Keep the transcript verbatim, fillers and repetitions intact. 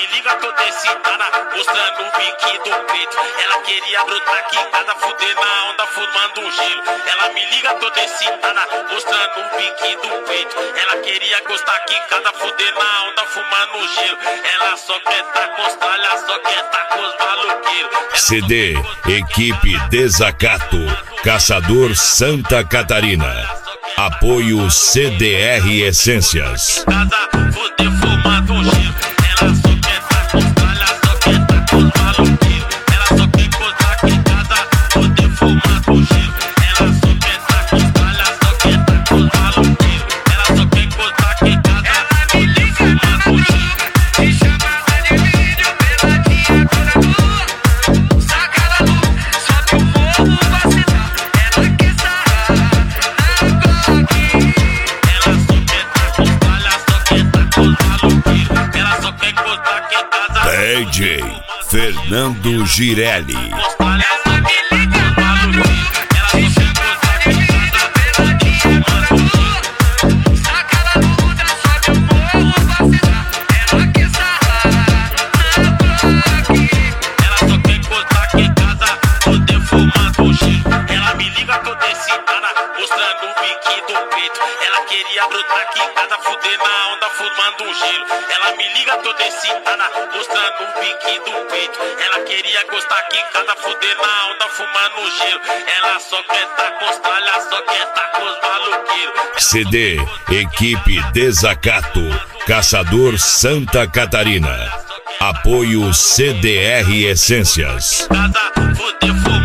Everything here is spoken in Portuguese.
liga toda excitada, mostrando o biquinho do peito. Ela queria brotar quicada, fuder na onda, fumando um gelo. Ela me liga toda excitada, mostrando o biquinho do peito. Ela queria gostar quicada, fuder na onda, fumando um gelo. Ela só quer tá com os tralha, só quer tá com os maluqueiros. C D Equipe Desacato, Caçador Santa Catarina. Apoio C D R Essências. Fuder fumando um gelo. Ela só quer tá com os tralha, só quer tá com os maluqueiros. Ela só quer gostar quicada, fuder fumando um gelo. Ela só quer tá com os tralha, só quer tá com os maluqueiros. Ela só quer gostar quicada, fuder fumando um gelo. Me chamava de vídeo, peladinha toda boa. Saca da luz, sobe o fogo, vacilar. Ela quer sarrar na Glock. Ela só quer tá com os tralha, só quer tá com os maluqueiros. Ela só quer gostar quicada. D J Fernando Girelli. Ela me liga, maluquinho. Ela me chamava de vídeo, peladinha toda boa. Saca da luz, sobe o fogo, vacilar. Ela quer sarrar na Glock. Ela só quer gostar quicada, poder fumar do gelo. Ela me liga toda excitada, mostrando o biquinho do peito. Ela queria brotar quicada, fuder na onda, fumando um gelo. Ela me liga toda excitada, mostrando o biquinho do peito. Ela queria gostar quicada, fuder na onda, fumando um gelo. Ela só quer tá com os tralha, só quer tá com os maluqueiros. C D Equipe Desacato, Caçador Santa Catarina. Apoio C D R Essências. Casa, fuder fumar.